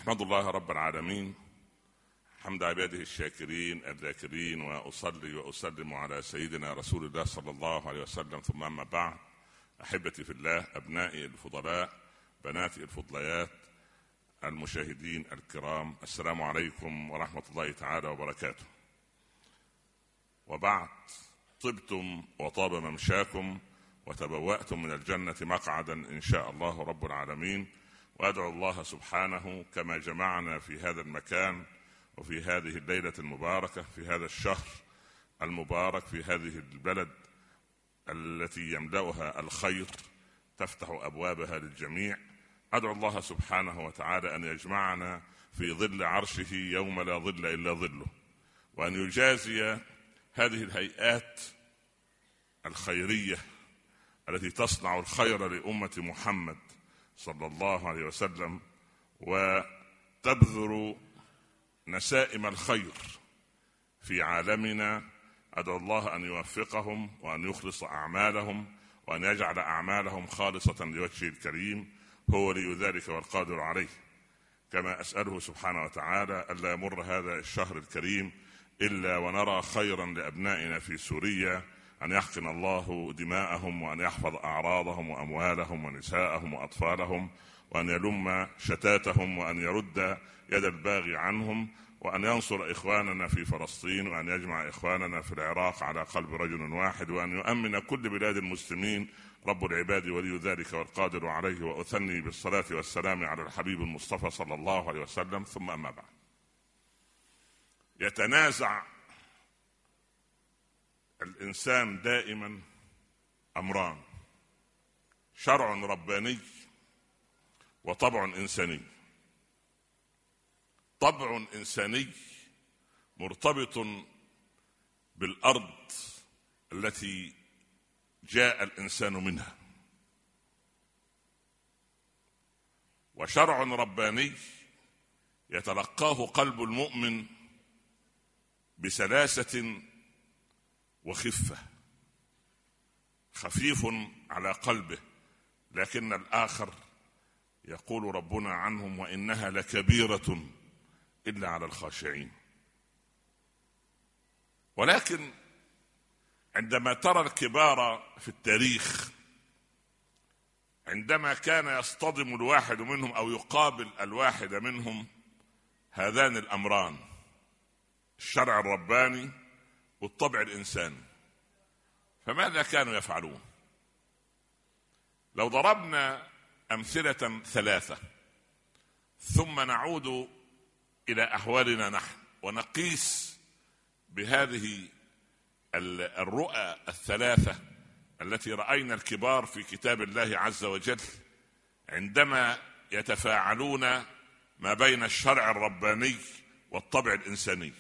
أحمد الله رب العالمين حمد عباده الشاكرين الذاكرين، وأصلي وأسلم على سيدنا رسول الله صلى الله عليه وسلم. ثم أما بعد، أحبتي في الله، أبنائي الفضلاء، بناتي الفضليات، المشاهدين الكرام، السلام عليكم ورحمة الله تعالى وبركاته. وبعد، طبتم وطاب ممشاكم وتبوأتم من الجنة مقعدا إن شاء الله رب العالمين. وأدعو الله سبحانه كما جمعنا في هذا المكان وفي هذه الليلة المباركة، في هذا الشهر المبارك، في هذه البلد التي يملأها الخير، تفتح أبوابها للجميع. أدعو الله سبحانه وتعالى أن يجمعنا في ظل عرشه يوم لا ظل إلا ظله، وأن يجازي هذه الهيئات الخيرية التي تصنع الخير لأمة محمد صلى الله عليه وسلم وتبذر نسائم الخير في عالمنا. أدعو الله أن يوفقهم وأن يخلص أعمالهم وأن يجعل أعمالهم خالصة لوجهه الكريم، هو ولي ذلك والقادر عليه. كما أسأله سبحانه وتعالى ألا يمر هذا الشهر الكريم إلا ونرى خيرا لأبنائنا في سوريا، أن يحقن الله دماءهم وأن يحفظ أعراضهم وأموالهم ونساءهم وأطفالهم، وأن يلم شتاتهم وأن يرد يد الباغي عنهم، وأن ينصر إخواننا في فلسطين، وأن يجمع إخواننا في العراق على قلب رجل واحد، وأن يؤمن كل بلاد المسلمين رب العباد ولي ذلك والقادر عليه. وأثني بالصلاة والسلام على الحبيب المصطفى صلى الله عليه وسلم. ثم أما بعد، يتنازع الإنسان دائما أمران: شرع رباني وطبع إنساني. طبع إنساني مرتبط بالأرض التي جاء الإنسان منها، وشرع رباني يتلقاه قلب المؤمن بسلاسة وخفة، خفيف على قلبه، لكن الآخر يقول ربنا عنهم: وإنها لكبيرة إلا على الخاشعين. ولكن عندما ترى الكبار في التاريخ، عندما كان يصطدم الواحد منهم أو يقابل الواحد منهم هذان الأمران، الشرع الرباني والطبع الإنساني، فماذا كانوا يفعلون؟ لو ضربنا أمثلة ثلاثة ثم نعود إلى أحوالنا نحن ونقيس بهذه الرؤى الثلاثة التي رأينا الكبار في كتاب الله عز وجل عندما يتفاعلون ما بين الشرع الرباني والطبع الإنساني.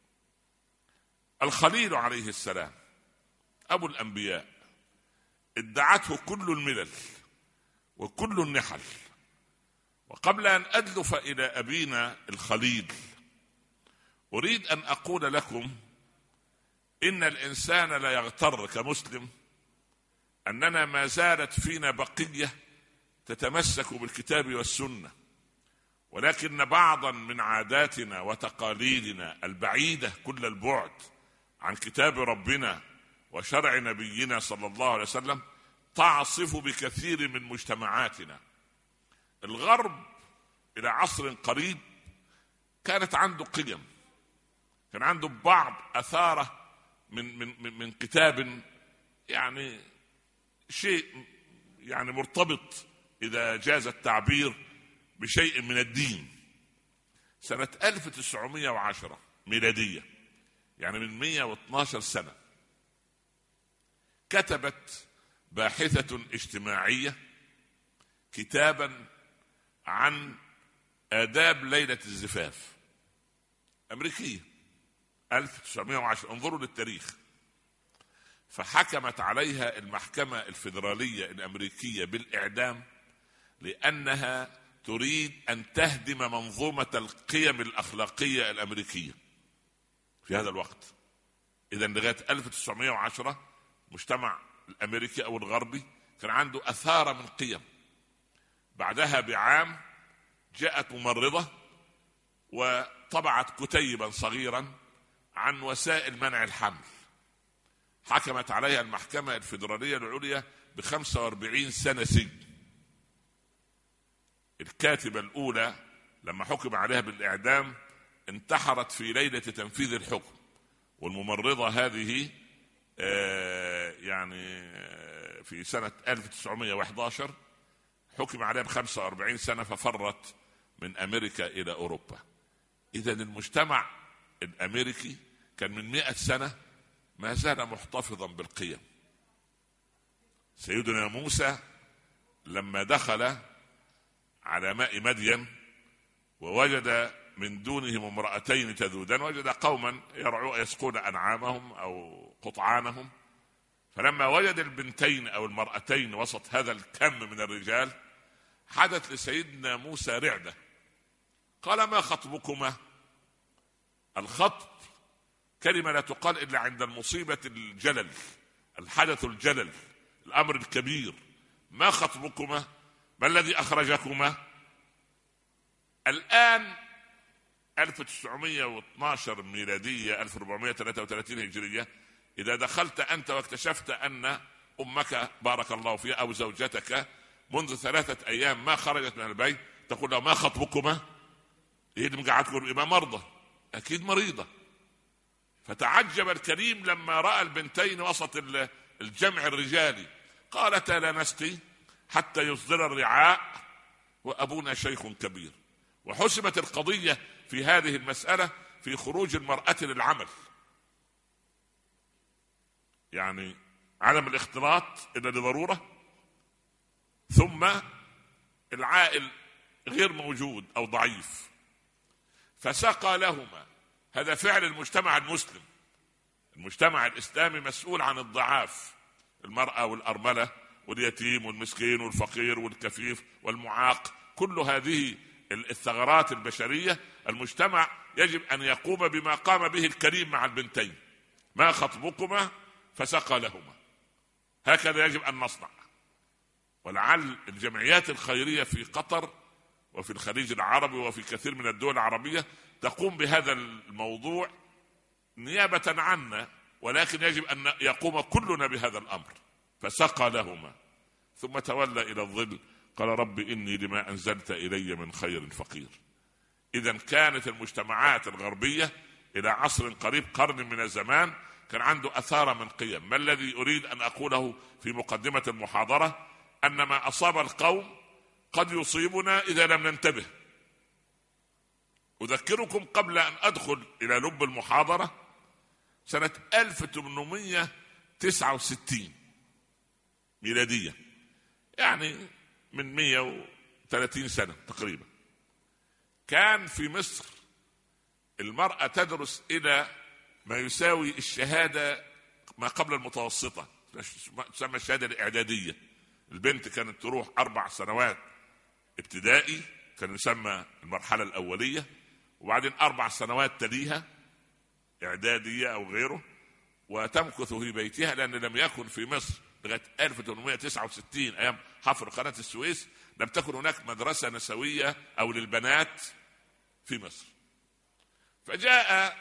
الخليل عليه السلام أبو الأنبياء ادعته كل الملل وكل النحل. وقبل أن أدلف إلى أبينا الخليل، أريد أن أقول لكم إن الإنسان لا يغتر كمسلم أننا ما زالت فينا بقية تتمسك بالكتاب والسنة، ولكن بعضا من عاداتنا وتقاليدنا البعيدة كل البعد عن كتاب ربنا وشرع نبينا صلى الله عليه وسلم تعصف بكثير من مجتمعاتنا. الغرب إلى عصر قريب كانت عنده قيم، كان عنده بعض أثاره من كتاب، يعني شيء يعني مرتبط إذا جاز التعبير بشيء من الدين. سنة 1910 ميلادية، يعني من 112 سنة، كتبت باحثة اجتماعية كتابا عن آداب ليلة الزفاف، أمريكية 1910. انظروا للتاريخ. فحكمت عليها المحكمة الفيدرالية الأمريكية بالإعدام لأنها تريد أن تهدم منظومة القيم الأخلاقية الأمريكية في هذا الوقت. إذن لغاية 1910 مجتمع الأمريكي أو الغربي كان عنده أثار من قيم. بعدها بعام جاءت ممرضة وطبعت كتيبا صغيرا عن وسائل منع الحمل، حكمت عليها المحكمة الفيدرالية العليا ب45 سنة سجن. الكاتبة الأولى لما حكم عليها بالإعدام انتحرت في ليلة تنفيذ الحكم، والممرضة هذه في سنة 1911 حكم عليها ب45 سنة ففرت من أمريكا إلى أوروبا. إذن المجتمع الأمريكي كان من 100 سنة ما زال محتفظا بالقيم. سيدنا موسى لما دخل على ماء مدين ووجد من دونهم امرأتين تذودان، وجد قوما يسقون أنعامهم أو قطعانهم، فلما وجد البنتين أو المرأتين وسط هذا الكم من الرجال حدث لسيدنا موسى رعدة. قال: ما خطبكما؟ الخطب كلمة لا تقال إلا عند المصيبة الجلل، الحدث الجلل، الأمر الكبير. ما خطبكما؟ ما الذي أخرجكما؟ الآن 1912 ميلادية 1433 هجرية، إذا دخلت أنت واكتشفت أن أمك بارك الله فيها أو زوجتك منذ 3 أيام ما خرجت من البيت، تقول له: ما خطبكما؟ يدم قاعد تقول إما مرضى، أكيد مريضة. فتعجب الكريم لما رأى البنتين وسط الجمع الرجالي، قالتا: لا نسقي حتى يصدر الرعاء وأبونا شيخ كبير. وحسمت القضية في هذه المسألة في خروج المرأة للعمل، يعني عدم الاختلاط إلا لضرورة، ثم العائل غير موجود أو ضعيف، فسقى لهما. هذا فعل المجتمع المسلم. المجتمع الإسلامي مسؤول عن الضعاف، المرأة والأرملة واليتيم والمسكين والفقير والكفيف والمعاق، كل هذه الثغرات البشرية المجتمع يجب أن يقوم بما قام به الكريم مع البنتين. ما خطبكما؟ فسقى لهما. هكذا يجب أن نصنع. ولعل الجمعيات الخيرية في قطر وفي الخليج العربي وفي كثير من الدول العربية تقوم بهذا الموضوع نيابة عنا، ولكن يجب أن يقوم كلنا بهذا الأمر. فسقى لهما ثم تولى إلى الظل قال: رب إني لما أنزلت إلي من خير فقير. إذن كانت المجتمعات الغربية إلى عصر قريب، قرن من الزمان، كان عنده أثار من قيم. ما الذي أريد أن أقوله في مقدمة المحاضرة؟ أن ما أصاب القوم قد يصيبنا إذا لم ننتبه. أذكركم قبل أن أدخل إلى لب المحاضرة، سنة 1869 ميلادية، يعني من 130 سنة تقريبا، كان في مصر المرأة تدرس إلى ما يساوي الشهادة ما قبل المتوسطة، تسمى الشهادة الإعدادية. البنت كانت تروح 4 سنوات ابتدائي، كان يسمى المرحلة الأولية، وبعدين 4 سنوات تليها إعدادية أو غيره، وتمكث في بيتها، لأن لم يكن في مصر لغاية 1869 أيام حفر قناة السويس لم تكن هناك مدرسة نسوية أو للبنات في مصر. فجاء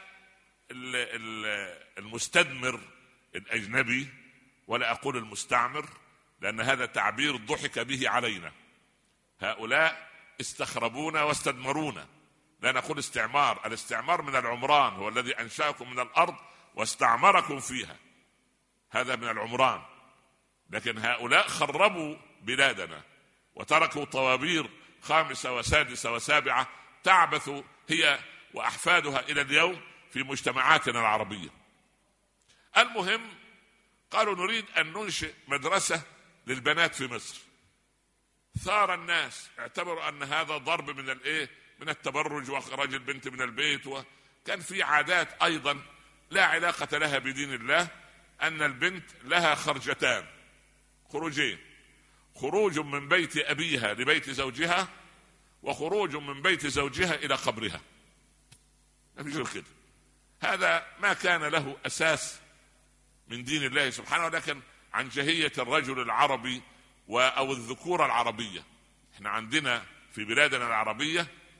المستدمر الأجنبي، ولا أقول المستعمر لأن هذا تعبير ضحك به علينا، هؤلاء استخربونا واستدمرونا، لا نقول استعمار. الاستعمار من العمران، هو الذي أنشأكم من الأرض واستعمركم فيها، هذا من العمران. لكن هؤلاء خربوا بلادنا وتركوا طوابير 5 و6 و7 تعبث هي وأحفادها إلى اليوم في مجتمعاتنا العربية. المهم قالوا: نريد أن ننشئ مدرسة للبنات في مصر. ثار الناس، اعتبروا أن هذا ضرب من التبرج وإخراج البنت من البيت، وكان في عادات أيضا لا علاقة لها بدين الله، أن البنت لها خرجتان، خروجين: خروج من بيت أبيها لبيت زوجها، وخروج من بيت زوجها إلى قبرها. ما في غير كده. هذا ما كان له أساس من دين الله سبحانه، ولكن عن جهية الرجل العربي أو الذكورة العربية. احنا عندنا في بلادنا العربية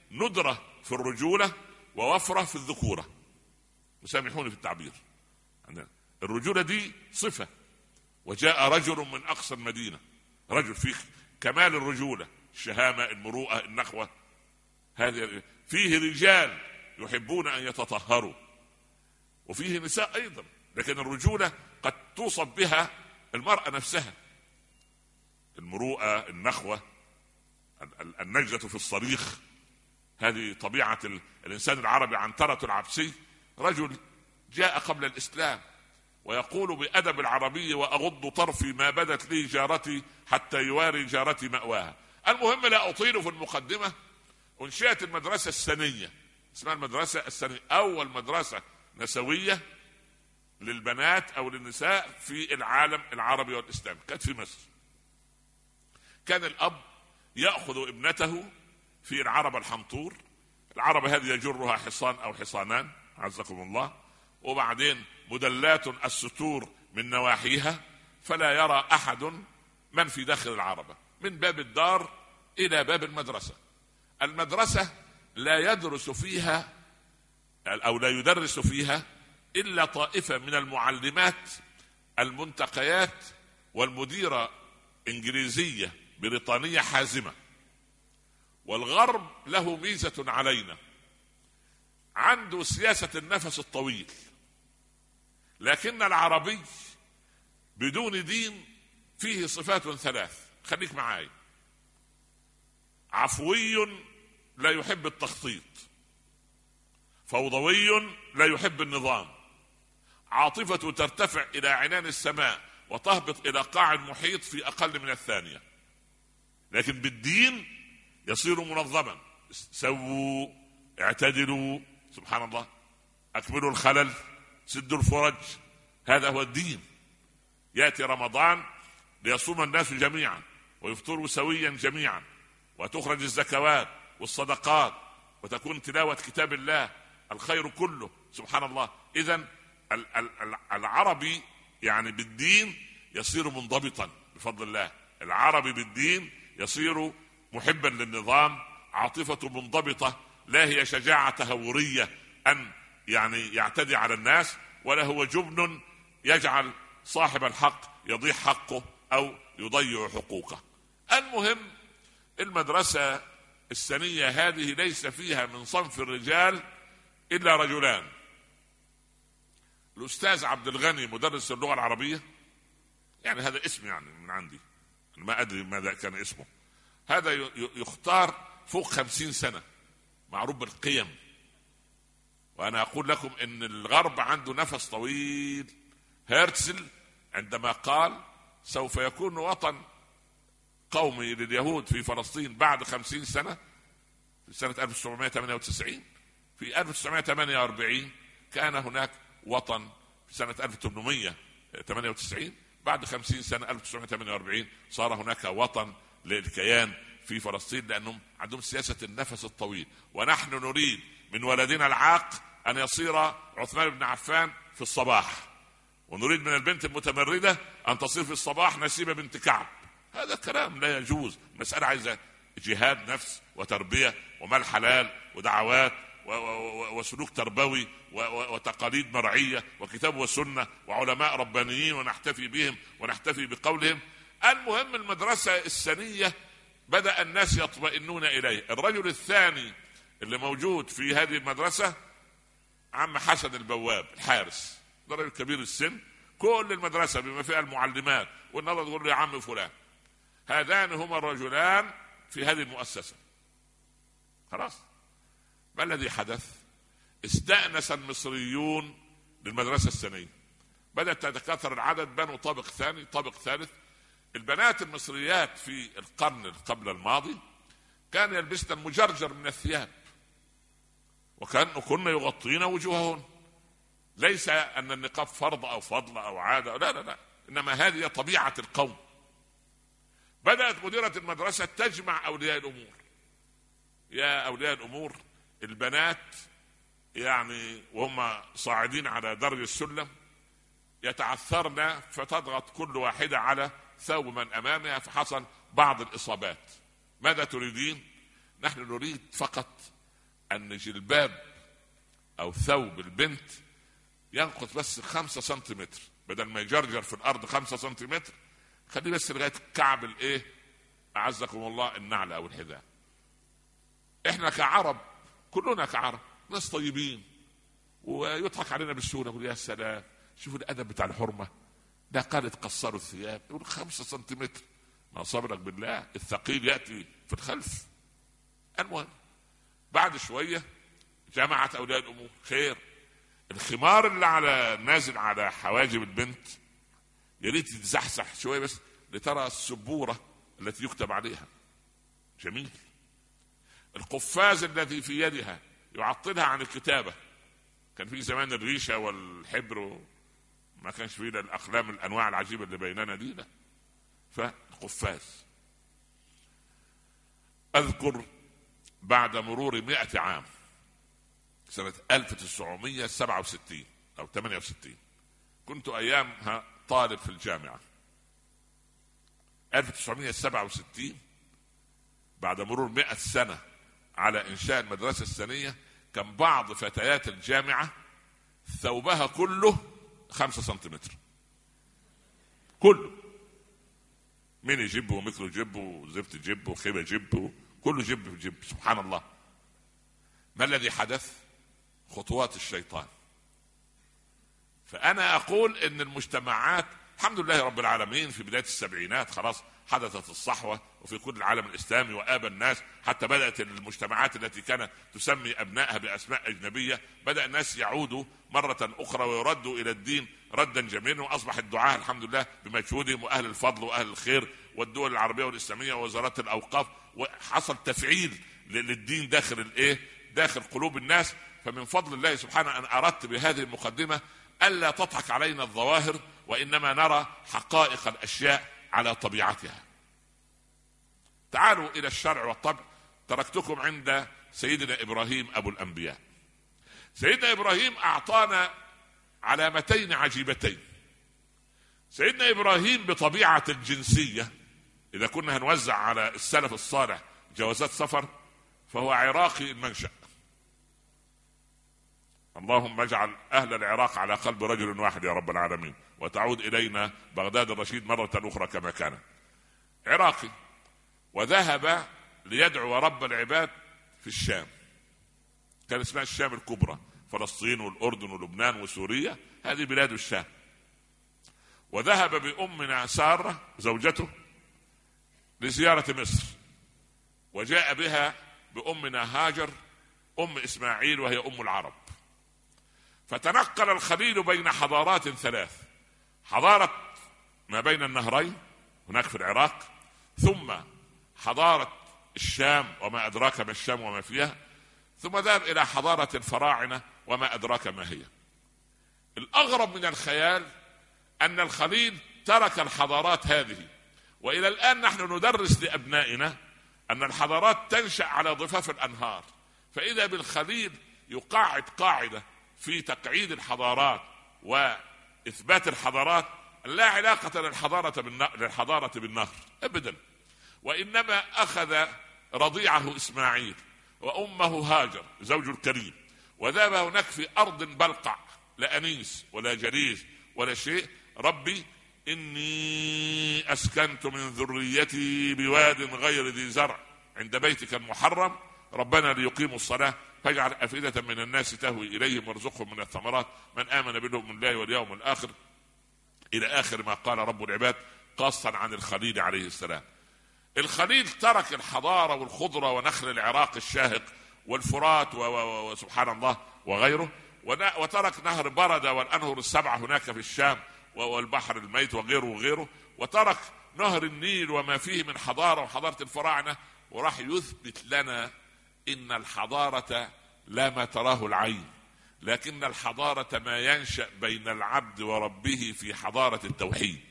ندرة في الرجولة ووفرة في الذكورة، وسامحوني في التعبير. الرجولة دي صفة، وجاء رجل من أقصى المدينة، رجل فيه كمال الرجولة، الشهامة، المروءة، النخوة. هذه فيه رجال يحبون أن يتطهروا، وفيه نساء أيضا، لكن الرجولة قد توصف بها المرأة نفسها، المروءة، النخوة، النجدة في الصريخ. هذه طبيعة الإنسان العربي. عنترة العبسي رجل جاء قبل الإسلام ويقول بأدب العربي: وأغض طرفي ما بدت لي جارتي حتى يواري جارتي مأواها. المهم لا أطيل في المقدمة. أنشئت المدرسة السنية، اسمها المدرسة السنية، أول مدرسة نسوية للبنات أو للنساء في العالم العربي والإسلامي، كانت في مصر. كان الأب يأخذ ابنته في العربة الحنطور، العربة هذه يجرها حصان أو حصانان عزكم الله، وبعدين مدلات الستور من نواحيها، فلا يرى أحد من في داخل العربة، من باب الدار إلى باب المدرسة. المدرسة لا يدرس فيها أو لا يدرس فيها إلا طائفة من المعلمات المنتقيات، والمديرة إنجليزية بريطانية حازمة. والغرب له ميزة علينا، عنده سياسة النفس الطويل، لكن العربي بدون دين فيه صفات ثلاث. خليك معاي: عفوي لا يحب التخطيط، فوضوي لا يحب النظام، عاطفته ترتفع إلى عنان السماء وتهبط إلى قاع المحيط في أقل من الثانية. لكن بالدين يصير منظما: سووا، اعتدلوا، سبحان الله، أكملوا الخلل، سدوا الفرج. هذا هو الدين. يأتي رمضان ليصوم الناس جميعا ويفطروا سويا جميعا، وتخرج الزكوات والصدقات، وتكون تلاوة كتاب الله، الخير كله، سبحان الله. إذن العربي يعني بالدين يصير منضبطا بفضل الله. العربي بالدين يصير محبا للنظام، عاطفته منضبطة، لا هي شجاعة تهورية أن يعني يعتدي على الناس، ولا هو جبن يجعل صاحب الحق يضيع حقه أو يضيع حقوقه. المهم المدرسة السنية هذه ليس فيها من صنف الرجال إلا رجلان: الأستاذ عبد الغني مدرس اللغة العربية، يعني هذا اسم يعني من عندي، ما أدري ماذا كان اسمه. هذا يختار فوق 50 سنة، معروف بالقيم. وأنا أقول لكم إن الغرب عنده نفس طويل. هرتزل عندما قال سوف يكون وطن قومي لليهود في فلسطين بعد 50 سنة، في سنة 1798، في 1948 كان هناك وطن. في سنة 1898 بعد 50 سنة 1948 صار هناك وطن للكيان في فلسطين، لأنهم عندهم سياسة النفس الطويل. ونحن نريد من ولدنا العاق أن يصير عثمان بن عفان في الصباح، ونريد من البنت المتمردة أن تصير في الصباح نسيبة بنت كعب. هذا كلام لا يجوز. مسألة عايزة جهاد نفس وتربية ومال حلال ودعوات وسلوك تربوي وتقاليد مرعية وكتاب وسنة وعلماء ربانيين، ونحتفي بهم ونحتفي بقولهم. المهم المدرسة السنية بدأ الناس يطمئنون إليه. الرجل الثاني اللي موجود في هذه المدرسة عم حسن البواب الحارس، ده رجل كبير السن. كل المدرسة بما فيها المعلمات والنظر تقول له يا عم فلان. هذان هما الرجلان في هذه المؤسسة. خلاص، ما الذي حدث؟ استأنس المصريون للمدرسة السنية، بدأت تتكاثر العدد، بنوا طابق ثاني، طابق ثالث. البنات المصريات في القرن قبل الماضي كان يلبسن المجرجر من الثياب، كنا يغطين وجوههن. ليس أن النقاب فرض أو فضل أو عادة، لا لا لا، إنما هذه طبيعة القوم. بدأت مديرة المدرسة تجمع أولياء الأمور. يا أولياء الأمور، البنات يعني وهم صاعدين على درج السلم يتعثرن، فتضغط كل واحدة على ثوب من أمامها، فحصل بعض الإصابات. ماذا تريدين؟ نحن نريد فقط ان جلباب او ثوب البنت ينقص بس 5 سنتيمتر، بدل ما يجرجر في الارض 5 سنتيمتر خليه بس لغايه كعب الايه اعزكم الله النعل او الحذاء. احنا كعرب كلنا كعرب ناس طيبين، ويضحك علينا بالسهوله، يقول يا سلام شوفوا الادب بتاع الحرمه، ده قالت قصروا الثياب، يقول 5 سنتيمتر، ما صبرك بالله الثقيل ياتي في الخلف. المهم بعد شويه جمعت اولياء الامور خير، الخمار اللي على نازل على حواجب البنت يا ريت تتزحزح شويه بس لترى السبوره التي يكتب عليها، جميل. القفاز الذي في يدها يعطلها عن الكتابه، كان في زمان الريشه والحبر ما كانش فيه الاقلام الانواع العجيبه اللي بيننا دي، لا، فالقفاز. اذكر بعد مرور 100 عام سنة 1967 أو 68 كنت أيامها طالب في الجامعة. 1967 بعد مرور 100 سنة على إنشاء المدرسة الثانية كان بعض فتيات الجامعة ثوبها كله 5 سنتيمتر، كله، ميني جيب وميكرو جيب وزفت جيب وخيبة جيب، كله جيب جيب. سبحان الله، ما الذي حدث؟ خطوات الشيطان. فأنا أقول إن المجتمعات الحمد لله رب العالمين في بداية السبعينات خلاص حدثت الصحوة، وفي كل العالم الإسلامي وآب الناس، حتى بدأت المجتمعات التي كانت تسمي أبنائها بأسماء أجنبية بدأ الناس يعودوا مرة أخرى ويردوا إلى الدين ردا جميلا، وأصبح الدعاة الحمد لله بمجهودهم وأهل الفضل وأهل الخير والدول العربية والإسلامية ووزارات الأوقاف، وحصل تفعيل للدين داخل قلوب الناس. فمن فضل الله سبحانه أن أردت بهذه المقدمة ألا تضحك علينا الظواهر، وإنما نرى حقائق الأشياء على طبيعتها. تعالوا إلى الشرع والطبع. تركتكم عند سيدنا إبراهيم أبو الأنبياء. سيدنا إبراهيم أعطانا علامتين عجيبتين. سيدنا إبراهيم بطبيعة الجنسية، إذا كنا هنوزع على السلف الصالح جوازات سفر، فهو عراقي المنشأ. اللهم اجعل أهل العراق على قلب رجل واحد يا رب العالمين، وتعود إلينا بغداد الرشيد مرة أخرى كما كان. عراقي، وذهب ليدعو رب العباد في الشام، كان اسمها الشام الكبرى، فلسطين والأردن ولبنان وسوريا، هذه بلاد الشام. وذهب بأمنا سارة زوجته لزيارة مصر، وجاء بها بأمنا هاجر أم إسماعيل وهي أم العرب. فتنقل الخليل بين حضارات 3، حضارة ما بين النهرين هناك في العراق، ثم حضارة الشام وما أدراك ما الشام وما فيها، ثم ذهب إلى حضارة الفراعنة وما أدراك ما هي. الأغرب من الخيال أن الخليل ترك الحضارات هذه، وإلى الآن نحن ندرس لأبنائنا أن الحضارات تنشأ على ضفاف الأنهار، فإذا بالخليل يقاعد قاعدة في تقعيد الحضارات وإثبات الحضارات لا علاقة للحضارة بالنهر أبدا، وإنما أخذ رضيعه إسماعيل وأمه هاجر زوج الكريم، وذهب هناك في أرض بلقع لا أنيس ولا جليس ولا شيء. ربي إني أسكنت من ذريتي بواد غير ذي زرع عند بيتك المحرم ربنا ليقيموا الصلاة فاجعل أفئدة من الناس تهوي إليهم وارزقهم من الثمرات من آمن بالله من الله واليوم الآخر، إلى آخر ما قال رب العباد قاصا عن الخليل عليه السلام. الخليل ترك الحضارة والخضرة ونخل العراق الشاهق والفرات وسبحان الله وغيره، وترك نهر بردة والأنهر السبعة هناك في الشام والبحر الميت وغيره، وترك نهر النيل وما فيه من حضارة وحضارة الفراعنة، وراح يثبت لنا إن الحضارة لا ما تراه العين، لكن الحضارة ما ينشأ بين العبد وربه في حضارة التوحيد.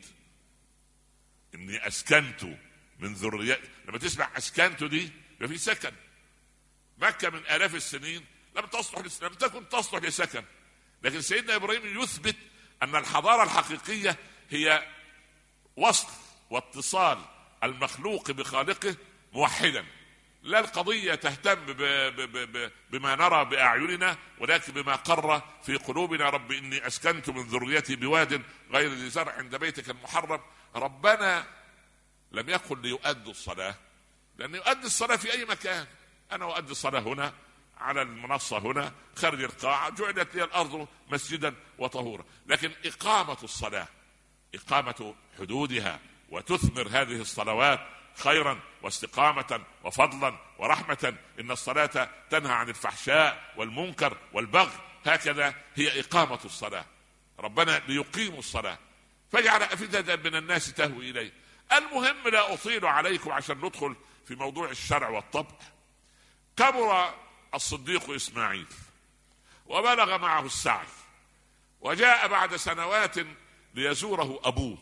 إني أسكنت من ذريات، لما تسمع أسكنت دي يبقى في سكن. مكة من آلاف السنين لم تكن تصلح لسكن، لكن سيدنا إبراهيم يثبت أن الحضارة الحقيقية هي وصل واتصال المخلوق بخالقه موحدا، لا القضية تهتم بما نرى بأعيننا، ولكن بما قر في قلوبنا. رب إني أسكنت من ذريتي بواد غير ذي زرع عند بيتك المحرم. ربنا لم يقل ليؤدوا الصلاة، لأن يؤدي الصلاة في أي مكان. أنا أؤدي الصلاة هنا على المنصة، هنا خارج القاعة، جعلت لي الأرض مسجدا وطهورا. لكن إقامة الصلاة، إقامة حدودها، وتثمر هذه الصلوات خيرا واستقامة وفضلا ورحمة. إن الصلاة تنهى عن الفحشاء والمنكر والبغي، هكذا هي إقامة الصلاة. ربنا ليقيموا الصلاة، فاجعل أفئدة من الناس تهوي إليه. المهم لا أطيل عليكم عشان ندخل في موضوع الشرع والطبع. كبر الصديق إسماعيل وبلغ معه السعي، وجاء بعد سنوات ليزوره أبوه.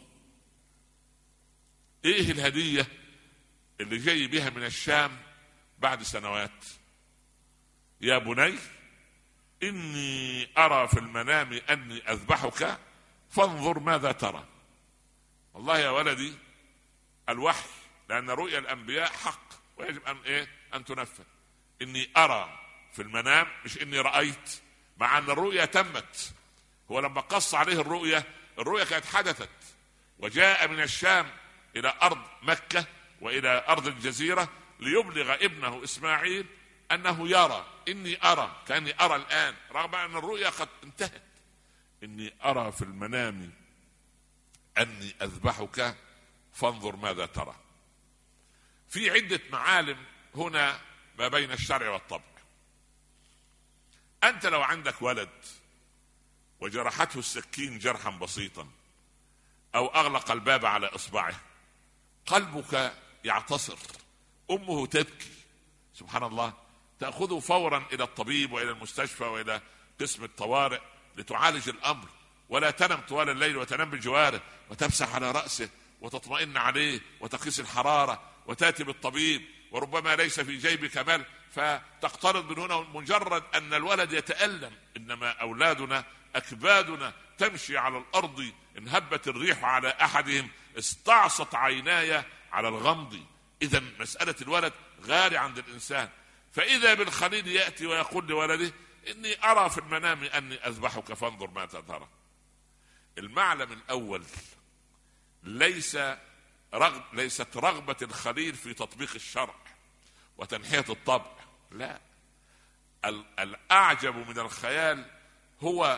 إيه الهدية اللي جاي بها من الشام بعد سنوات؟ يا بني إني أرى في المنام أني أذبحك فانظر ماذا ترى. والله يا ولدي الوحي، لأن رؤيا الأنبياء حق ويجب أن تنفذ. إني أرى في المنام، مش إني رأيت، مع أن الرؤيا تمت. هو لما قص عليه الرؤيا كانت حدثت، وجاء من الشام إلى أرض مكة وإلى أرض الجزيرة ليبلغ ابنه إسماعيل أنه يرى. إني أرى كأني أرى الآن، رغم أن الرؤيا قد انتهت. إني أرى في المنام أني أذبحك فانظر ماذا ترى. في عدة معالم هنا ما بين الشرع والطبع. أنت لو عندك ولد وجرحته السكين جرحا بسيطا، أو أغلق الباب على إصبعه، قلبك يعتصر، أمه تبكي، سبحان الله، تأخذه فورا إلى الطبيب وإلى المستشفى وإلى قسم الطوارئ لتعالج الأمر، ولا تنم طوال الليل وتنام بجواره وتمسح على رأسه وتطمئن عليه وتقيس الحرارة وتأتي بالطبيب، وربما ليس في جيبك مال فتقترض من هنا. مجرد أن الولد يتألم. إنما أولادنا أكبادنا تمشي على الأرض، إن هبت الريح على أحدهم استعصت عيناي على الغمض. إذن مسألة الولد غالي عند الإنسان. فإذا بالخليل يأتي ويقول لولده إني أرى في المنام أني أذبحك فانظر ما ترى. المعلم الأول ليست رغبة الخليل في تطبيق الشرع وتنحية الطبع، لا. الأعجب من الخيال هو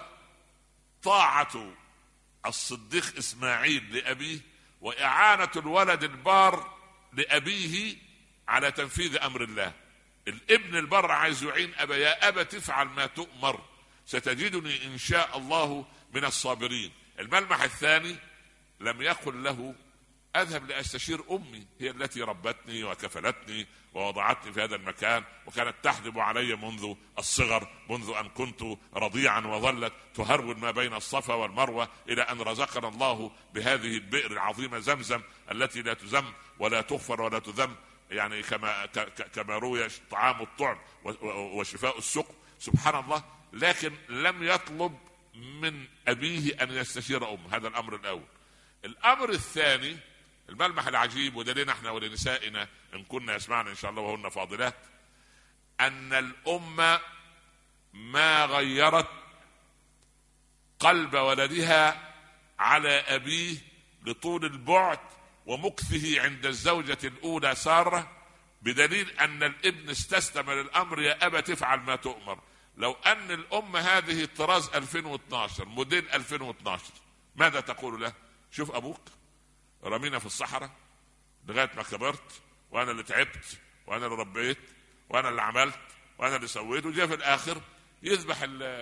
طاعة الصديق إسماعيل لأبيه، وإعانة الولد البار لأبيه على تنفيذ أمر الله. الابن البر عايز يعين أبا، يا أبا تفعل ما تؤمر ستجدني إن شاء الله من الصابرين. الملمح الثاني لم يقل له أذهب لأستشير أمي، هي التي ربتني وكفلتني ووضعتني في هذا المكان، وكانت تحدب علي منذ الصغر، منذ أن كنت رضيعا، وظلت تهرول ما بين الصفا والمروة إلى أن رزقنا الله بهذه البئر العظيمة زمزم التي لا تزم ولا تغفر ولا تذم، يعني كما روي طعام الطعم وشفاء السقم، سبحان الله. لكن لم يطلب من أبيه أن يستشير أمه. هذا الأمر الأول. الأمر الثاني، الملمح العجيب، وده لنا احنا ولنسائنا ان كنا يسمعنا ان شاء الله وهن فاضلات، ان الامه ما غيرت قلب ولدها على ابيه لطول البعد ومكثه عند الزوجه الاولى ساره، بدليل ان الابن استسلم للامر، يا ابا تفعل ما تؤمر. لو ان الامه هذه طراز 2012 موديل 2012 ماذا تقول له؟ شوف ابوك رمينا في الصحراء لغايه ما كبرت، وانا اللي تعبت وانا اللي ربيت وانا اللي عملت وانا اللي سويت، وجاء في الاخر يذبح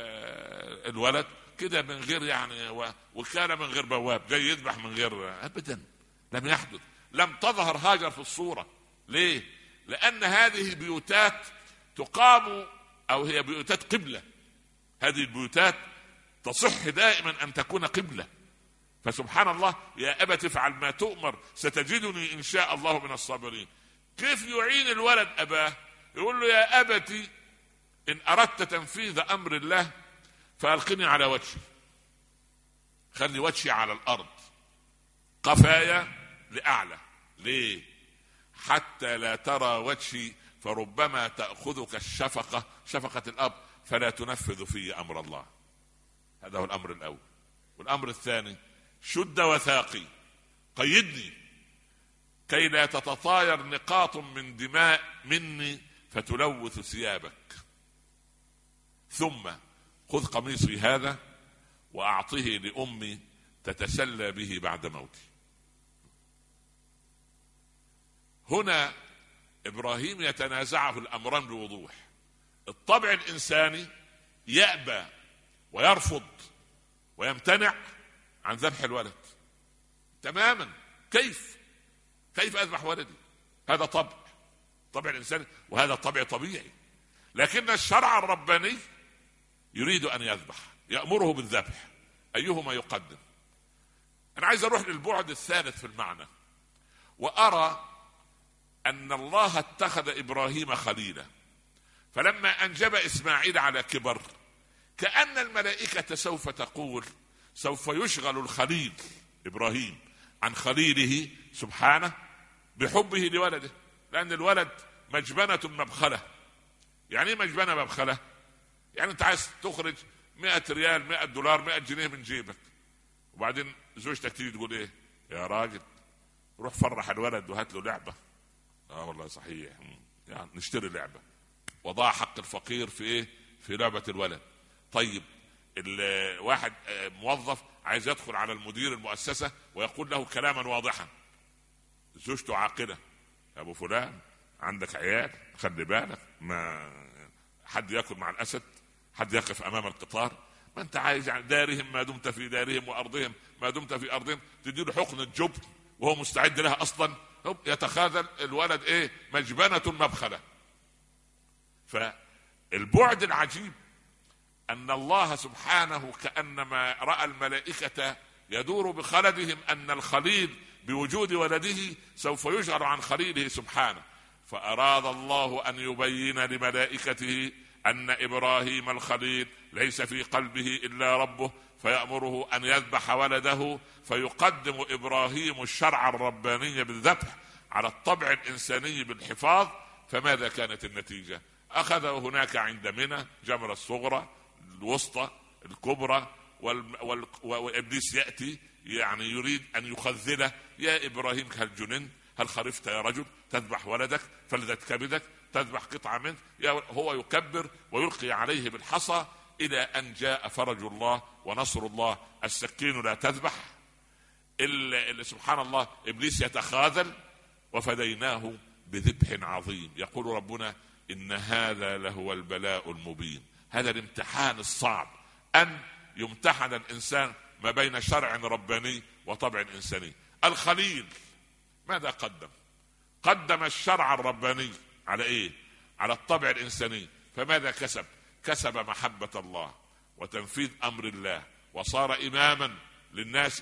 الولد كده من غير يعني وكان من غير بواب، جاي يذبح من غير، ابدا لم يحدث. لم تظهر هاجر في الصوره. ليه؟ لان هذه بيوتات تقام، او هي بيوتات قبله. هذه البيوتات تصح دائما ان تكون قبله. فسبحان الله، يا أبا تفعل ما تؤمر ستجدني إن شاء الله من الصابرين. كيف يعين الولد أباه؟ يقول له يا أبتي إن أردت تنفيذ أمر الله فألقني على وجهي، خلي وجهي على الأرض، قفايا لأعلى. ليه؟ حتى لا ترى وجهي فربما تأخذك الشفقة، شفقة الأب، فلا تنفذ في أمر الله. هذا هو الأمر الأول. والأمر الثاني: شد وثاقي، قيدني كي لا تتطاير نقاط من دماء مني فتلوث ثيابك. ثم خذ قميصي هذا وأعطه لأمي تتسلى به بعد موتي. هنا إبراهيم يتنازعه الأمران بوضوح. الطبع الإنساني يأبى ويرفض ويمتنع عن ذبح الولد تماما. كيف أذبح ولدي؟ هذا طبع الإنساني، وهذا طبع طبيعي. لكن الشرع الرباني يريد أن يذبح، يأمره بالذبح. أيهما يقدم؟ أنا عايز أروح للبعد الثالث في المعنى، وأرى أن الله اتخذ إبراهيم خليلا، فلما أنجب إسماعيل على كبر كأن الملائكة سوف تقول سوف يشغل الخليل إبراهيم عن خليله سبحانه بحبه لولده، لأن الولد مجبنة مبخلة. يعني ايه مجبنة مبخلة؟ يعني انت عايز تخرج 100 ريال 100 دولار 100 جنيه من جيبك، وبعدين زوجتك تيجي تقول ايه؟ يا راجل روح فرح الولد وهات له لعبة. والله صحيح، يعني نشتري لعبة، وضع حق الفقير في ايه؟ في لعبة الولد. طيب الواحد موظف عايز يدخل على المدير المؤسسة ويقول له كلاما واضحا، زوجته عاقلة: يا ابو فلان عندك عيال، خلي بالك ما حد ياكل مع الاسد، حد يقف امام القطار، ما انت عايز يعني دارهم ما دمت في دارهم وارضهم ما دمت في ارضهم، تديله حقن الجبن وهو مستعد لها اصلا، يتخاذل الولد ايه؟ مجبنة مبخلة. فالبعد العجيب ان الله سبحانه كأنما رأى الملائكة يدور بخلدهم ان الخليل بوجود ولده سوف يشغل عن خليله سبحانه، فأراد الله أن يبين لملائكته أن إبراهيم الخليل ليس في قلبه إلا ربه، فيأمره أن يذبح ولده، فيقدم إبراهيم الشرع الرباني بالذبح على الطبع الإنساني بالحفاظ. فماذا كانت النتيجة؟ أخذه هناك عند منى جمرة الصغرى الوسطى الكبرى، وإبليس يأتي يعني يريد أن يخذله: يا إبراهيم هل جننت؟ هل خرفت يا رجل؟ تذبح ولدك فلذة كبدك، تذبح قطعة منه. هو يكبر ويلقي عليه بالحصى إلى أن جاء فرج الله ونصر الله. السكين لا تذبح إلا سبحان الله. إبليس يتخاذل وفديناه بذبح عظيم. يقول ربنا: إن هذا لهو البلاء المبين. هذا الامتحان الصعب، أن يمتحن الإنسان ما بين شرع رباني وطبع إنساني. الخليل ماذا قدم الشرع الرباني على ايه؟ على الطبع الانساني. فماذا كسب محبة الله وتنفيذ امر الله، وصار اماما للناس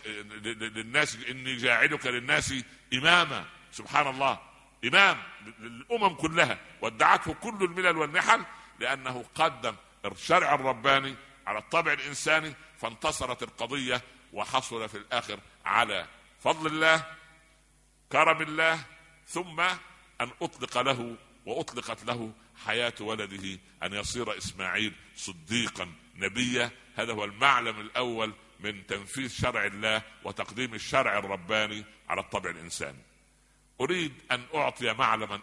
اني جاعلك للناس اماما. سبحان الله، امام للامم كلها، وادعته كل الملل والنحل، لانه قدم الشرع الرباني على الطبع الانساني، فانتصرت القضية، وحصل في الاخر على فضل الله كرم الله، ثم أن أطلق له وأطلقت له حياة ولده، أن يصير إسماعيل صديقا نبيا. هذا هو المعلم الأول من تنفيذ شرع الله وتقديم الشرع الرباني على الطبع الإنساني. أريد أن أعطي معلما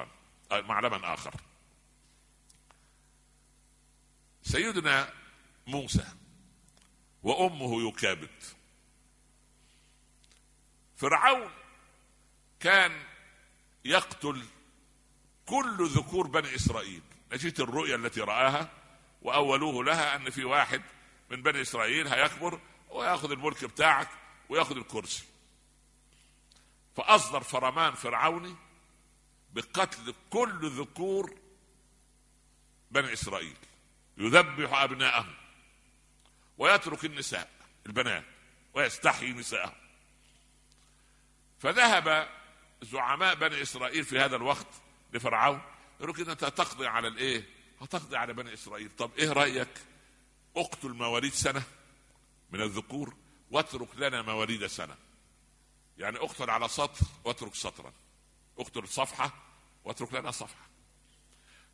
آخر. سيدنا موسى وأمه يكابد. فرعون كان يقتل كل ذكور بني إسرائيل. نجيت الرؤيا التي رآها وأولوه لها أن في واحد من بني إسرائيل هيكبر ويأخذ الملك بتاعك ويأخذ الكرسي. فأصدر فرمان فرعوني بقتل كل ذكور بني إسرائيل، يذبح أبناءهم ويترك النساء البنات ويستحيي نساءهم. فذهب زعماء بني إسرائيل في هذا الوقت لفرعون، يقولوا كده: انت تقضي على الايه؟ هتقضي على بني إسرائيل. طب ايه رأيك؟ اقتل مواليد سنة من الذكور واترك لنا مواليد سنة. يعني اقتل على سطر واترك سطرا، اقتل صفحة واترك لنا صفحة.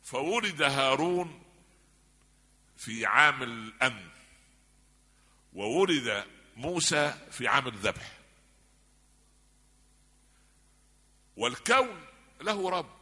فولد هارون في عام الأمن، وولد موسى في عام الذبح. والكون له رب،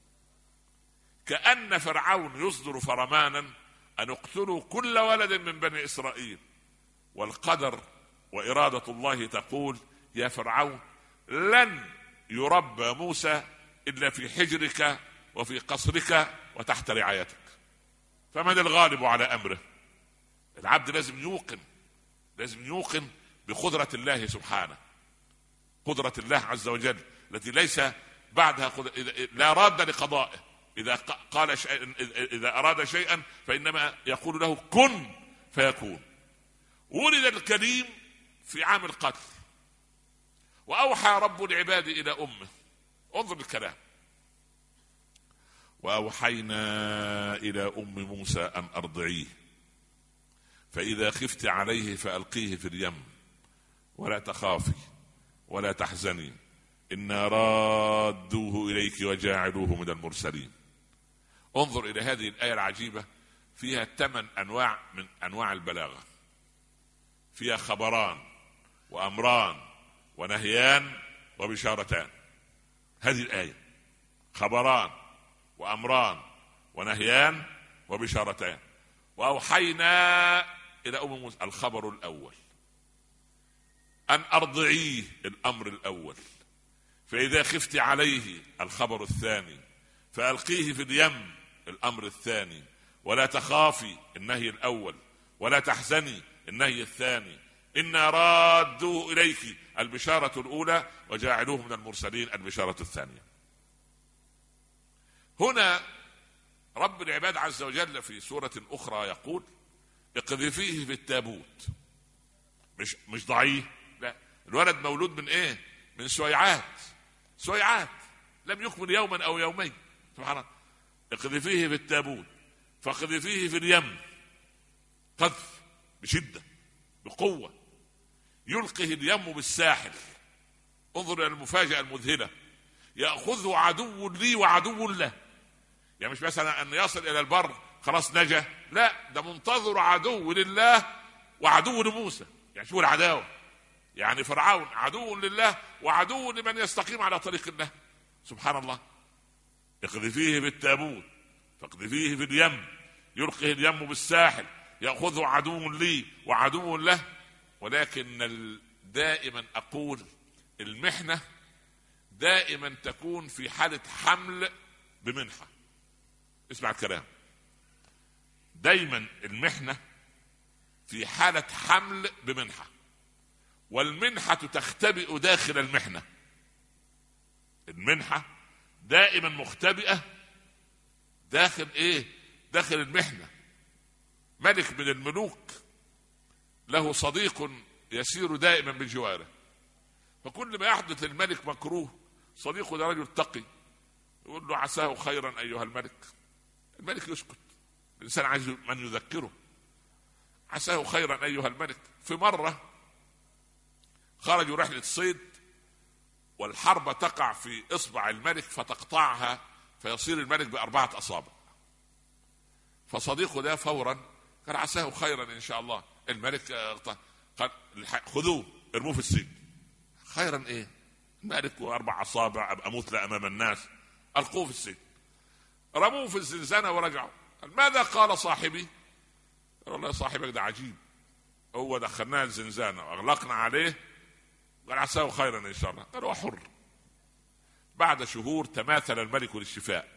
كأن فرعون يصدر فرمانا أن اقتلوا كل ولد من بني إسرائيل، والقدر وإرادة الله تقول يا فرعون لن يربى موسى إلا في حجرك وفي قصرك وتحت رعايتك. فمن الغالب على أمره؟ العبد لازم يوقن بقدرة الله سبحانه، قدرة الله عز وجل التي ليس بعدها لا راد لقضائه. إذا قال شيئا، إذا أراد شيئا فإنما يقول له كن فيكون. ولد الكريم في عام القتل، وأوحى رب العباد إلى أمه. انظر الكلام: وأوحينا إلى أم موسى أن أرضعيه فإذا خفت عليه فألقيه في اليم ولا تخافي ولا تحزني إنا رادوه إليك وجاعلوه من المرسلين. انظر إلى هذه الآية العجيبة، فيها 8 أنواع من أنواع البلاغة، فيها خبران وأمران ونهيان وبشارتان. هذه الآية خبران وأمران ونهيان وبشارتان. وأوحينا إلى أم موسى، الخبر الأول أن أرضعيه، الأمر الأول. فإذا خفت عليه، الخبر الثاني. فألقيه في اليم، الأمر الثاني. ولا تخافي، النهي الأول. ولا تحزني، النهي الثاني. إنا رادوه إليك، البشارة الأولى. وجاعلوه من المرسلين، البشارة الثانية. هنا رب العباد عز وجل في سورة أخرى يقول اقذفيه في التابوت. مش ضعيف، لا، الولد مولود من ايه؟ من سويعات لم يكمل يوما او يومين. سبحان الله. اقذفيه في التابوت فاقذفيه في اليم، قذف بشدة بقوة، يلقه اليم بالساحل. انظر الى المفاجأة المذهلة: يأخذه عدو لي وعدو له. يعني مش مثلا ان يصل الى البر خلاص نجا، لا، ده منتظر عدو لله وعدو لموسى. يعني شو العداوة؟ يعني فرعون عدو لله وعدو لمن يستقيم على طريق الله. سبحان الله. اقذفيه بالتابوت فاقذفيه في اليم يلقه اليم بالساحل يأخذه عدو لي وعدو له. ولكن دائما أقول المحنة دائما تكون في حالة حمل بمنحة. اسمع الكلام، دايما المحنة في حالة حمل بمنحة، والمنحة تختبئ داخل المحنة. المنحة دائما مختبئة داخل ايه؟ داخل المحنة. ملك من الملوك له صديق يسير دائما بجواره، فكل ما يحدث للملك مكروه صديقه ده رجل تقي يقول له عساه خيرا أيها الملك. الملك يسكت، الإنسان عايز من يذكره. عساه خيرا أيها الملك. في مرة خرجوا رحلة صيد والحربة تقع في إصبع الملك فتقطعها فيصير الملك ب4 أصابع. فصديقه ده فورا قال عساه خيرا إن شاء الله. الملك قال خذوه ارموه في السجن. خيرا ايه؟ الملك و4 أصابع ابقى مثلى امام الناس. القوه في السجن، رموه في الزنزانة ورجعوا. قال ماذا قال صاحبي؟ قال والله صاحبك ده عجيب، هو دخلناه الزنزانة واغلقنا عليه قال عساه خيرا ان شاء الله. قال هو حر. بعد شهور تماثل الملك للشفاء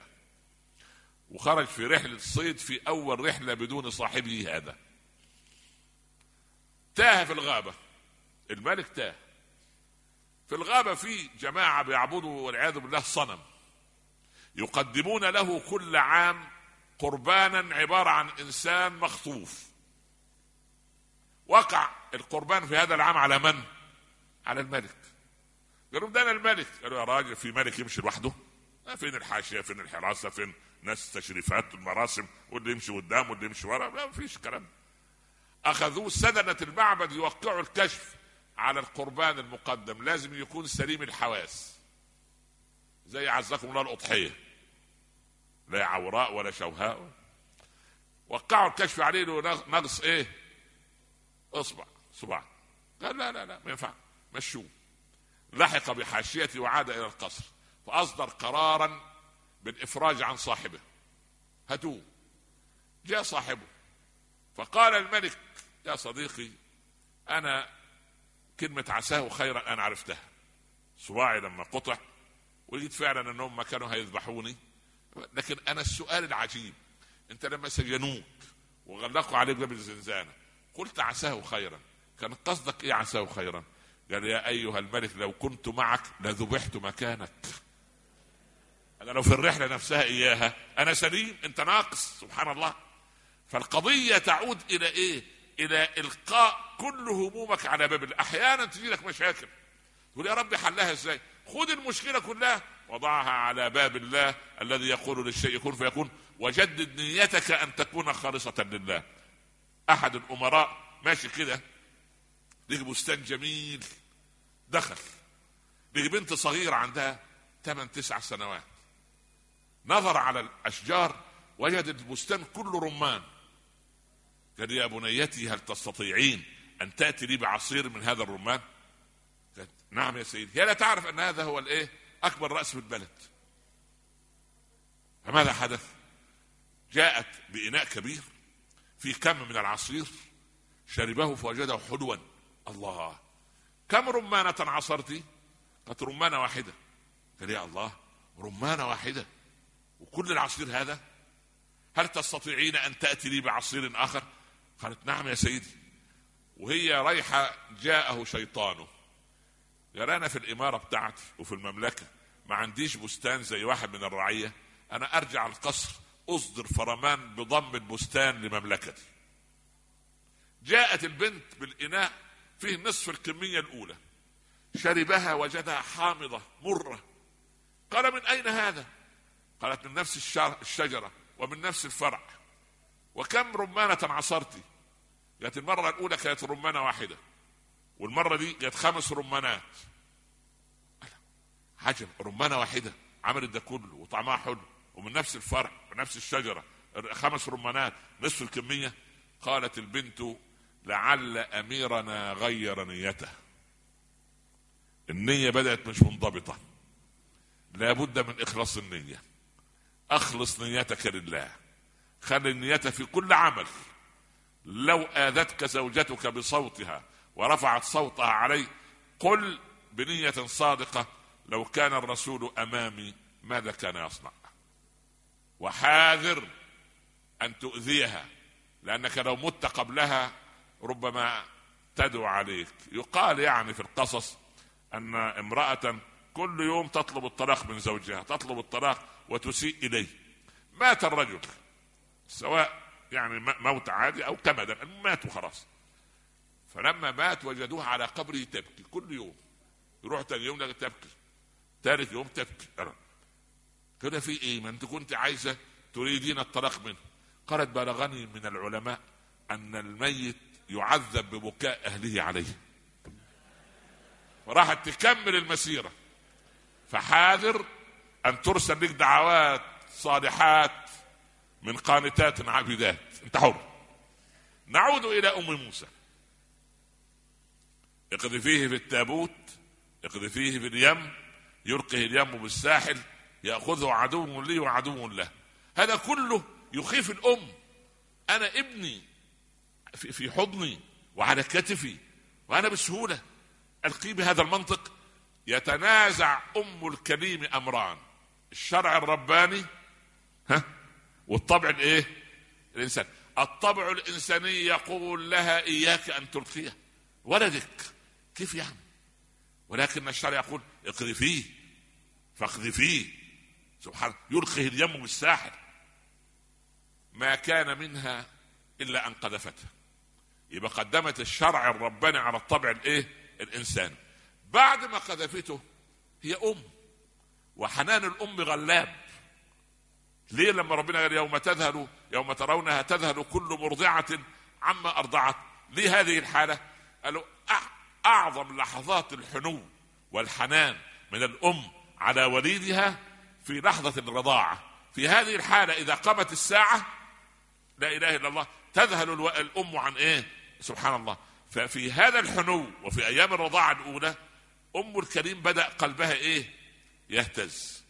وخرج في رحلة صيد، في اول رحلة بدون صاحبه هذا. تاه في الغابة، الملك تاه في الغابة. في جماعة بيعبدوا والعياذ بالله صنم، يقدمون له كل عام قربانا عبارة عن إنسان مخطوف. وقع القربان في هذا العام على من؟ على الملك. قالوا ده أنا الملك. قالوا يا راجل في ملك يمشي لوحده؟ فين الحاشية؟ فين الحراسة؟ فين ناس تشريفات المراسم؟ واللي يمشي قدام واللي يمشي ورا؟ لا فيش كلام. أخذوه سدنة المعبد يوقعوا الكشف على القربان المقدم، لازم يكون سليم الحواس، زي عزكم الله الأضحية، لا عوراء ولا شوهاء. وقعوا الكشف عليه له نقص ايه؟ صباع. قال لا لا لا ما ينفع، مشوه. لحق بحاشيته وعاد الى القصر، فاصدر قرارا بالافراج عن صاحبه، هاتوه. جاء صاحبه فقال الملك: يا صديقي، انا كلمة عساه خيرا انا عرفتها. صباعي لما قطع ولقيت فعلا انهم ما كانوا هيذبحوني، لكن انا السؤال العجيب، انت لما سجنوك وغلقوا عليك باب الزنزانة قلت عساه خيرا، كان قصدك ايه عساه خيرا؟ قال: يا ايها الملك لو كنت معك لذبحت مكانك. انا لو في الرحلة نفسها اياها انا سليم، انت ناقص. سبحان الله. فالقضية تعود الى ايه؟ الى القاء كل همومك على باب الله. احيانا تجي لك مشاكل تقول يا رب حلها ازاي؟ خذ المشكلة كلها وضعها على باب الله الذي يقول للشيء كن فيكون، وجدد نيتك ان تكون خالصة لله. احد الامراء ماشي كده لقي بستان جميل، دخل لقي بنت صغيرة عندها 8-9 سنوات، نظر على الاشجار وجد البستان كله رمان. قال: يا بنيتي هل تستطيعين ان تأتي لي بعصير من هذا الرمان؟ قالت: نعم يا سيدي. هي لا تعرف ان هذا هو الايه؟ اكبر رأس في البلد. فماذا حدث؟ جاءت بإناء كبير في كم من العصير، شربه فوجده حلوا. الله، كم رمانة عصرتي؟ قالت: رمانة واحدة. قال: يا الله، رمانة واحدة وكل العصير هذا؟ هل تستطيعين ان تأتي لي بعصير اخر؟ قالت: نعم يا سيدي. وهي رايحة جاءه شيطانه، قال: انا في الامارة بتاعتي وفي المملكة ما عنديش بستان زي واحد من الرعية، انا ارجع القصر اصدر فرمان بضم البستان لمملكتي. جاءت البنت بالإناء فيه نصف الكمية الأولى، شربها وجدها حامضة مرة. قال: من أين هذا؟ قالت: من نفس الشجرة ومن نفس الفرع. وكم رمانة عصرتي؟ قالت: المرة الأولى كانت رمانة واحدة، والمرة دي كانت 5 رمانات. عجب، رمانة واحدة عملت ده كله وطعمها حلو، ومن نفس الفرع ونفس الشجرة 5 رمانات نصف الكمية. قالت البنت: لعل أميرنا غير نيته. النية بدأت مش منضبطة، لابد من إخلاص النية. أخلص نيتك لله، خلي النية في كل عمل. لو آذتك زوجتك بصوتها ورفعت صوتها علي قل بنية صادقة: لو كان الرسول أمامي ماذا كان يصنع؟ وحاذر أن تؤذيها، لأنك لو مت قبلها ربما تدعو عليك. يقال يعني في القصص أن امرأة كل يوم تطلب الطلاق من زوجها، تطلب الطلاق وتسيء إليه. مات الرجل، سواء يعني موت عادي أو كمدا، مات وخلاص. فلما مات وجدوها على قبره تبكي كل يوم، يروح تاني يوم لك تبكي، ثالث يوم تبكي. كده في ايه؟ ما انت كنت عايزة تريدين الطلاق منه. قالت: بلغني من العلماء أن الميت يعذب ببكاء أهله عليه. وراحت تكمل المسيرة. فحاذر أن ترسل لك دعوات صالحات من قانتات عابدات، انت حر. نعود إلى أم موسى. اقذفيه في التابوت، اقذفيه في اليم، يلقيه اليم بالساحل، يأخذه عدو لي وعدو له. هذا كله يخيف الأم. أنا ابني في حضني وعلى كتفي وأنا بسهولة ألقيه بهذا المنطق. يتنازع أم الكريم أمران: الشرع الرباني والطبع الايه الإنسان. الطبع الإنساني يقول لها إياك أن تلقيه ولدك، كيف يعني؟ ولكن الشرع يقول اقذفيه، فاقذفيه. سبحان، يلقيه اليم بالساحل. ما كان منها إلا أن قذفته. يبقى قدمت الشرع الرباني على الطبع الايه الإنسان. بعد ما قذفته هي أم، وحنان الأم غلاب. ليه؟ لما ربنا قال يوم ترونها تذهل كل مرضعة عما أرضعت. ليه هذه الحالة؟ قالوا أعظم لحظات الحنو والحنان من الأم على وليدها في لحظة الرضاعة، في هذه الحالة إذا قامت الساعة لا إله إلا الله تذهل الأم عن إيه؟ سبحان الله. ففي هذا الحنو وفي أيام الرضاعة الأولى أم الكريم بدأ قلبها إيه؟ يهتز.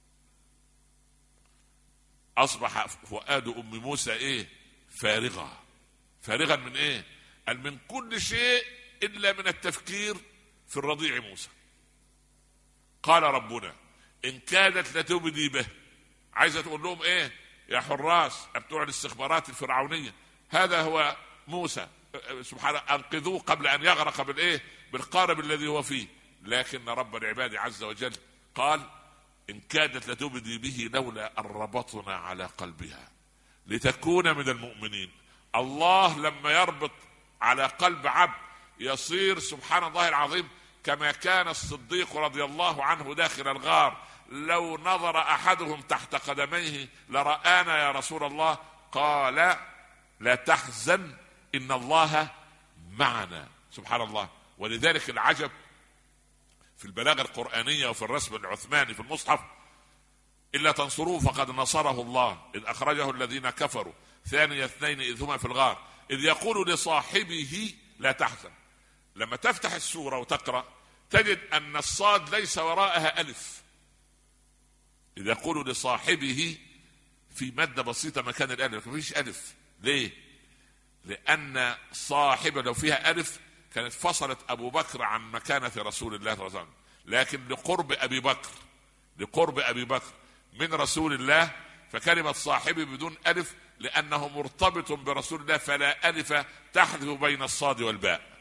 أصبح فؤاد أم موسى إيه؟ فارغا من إيه؟ من كل شيء إلا من التفكير في الرضيع موسى. قال ربنا إن كادت لتبدي به. عايزة تقول لهم إيه يا حراس بتوع الاستخبارات الفرعونية؟ هذا هو موسى سبحانه، أنقذوه قبل أن يغرق بالإيه؟ بالقارب الذي هو فيه. لكن رب العباد عز وجل قال إن كادت لتبدي به لولا أن ربطنا على قلبها لتكون من المؤمنين. الله لما يربط على قلب عبد يصير سبحان الله العظيم كما كان الصديق رضي الله عنه داخل الغار لو نظر أحدهم تحت قدميه لرآنا يا رسول الله. قال لا تحزن إن الله معنا. سبحان الله. ولذلك العجب في البلاغة القرآنية وفي الرسم العثماني في المصحف إلا تنصروه فقد نصره الله إذ أخرجه الذين كفروا ثاني اثنين إذ هما في الغار إذ يقول لصاحبه لا تحزن. لما تفتح السورة وتقرأ تجد أن الصاد ليس وراءها ألف. إذ يقول لصاحبه في مادة بسيطة مكان الألف، مفيش ألف. ليه؟ لأن صاحبه لو فيها ألف كانت فصلت أبو بكر عن مكانة رسول الله صلى الله عليه وسلم، لكن لقرب أبي بكر من رسول الله فكلمة صاحبه بدون ألف لأنه مرتبط برسول الله فلا ألف تحذف بين الصاد والباء.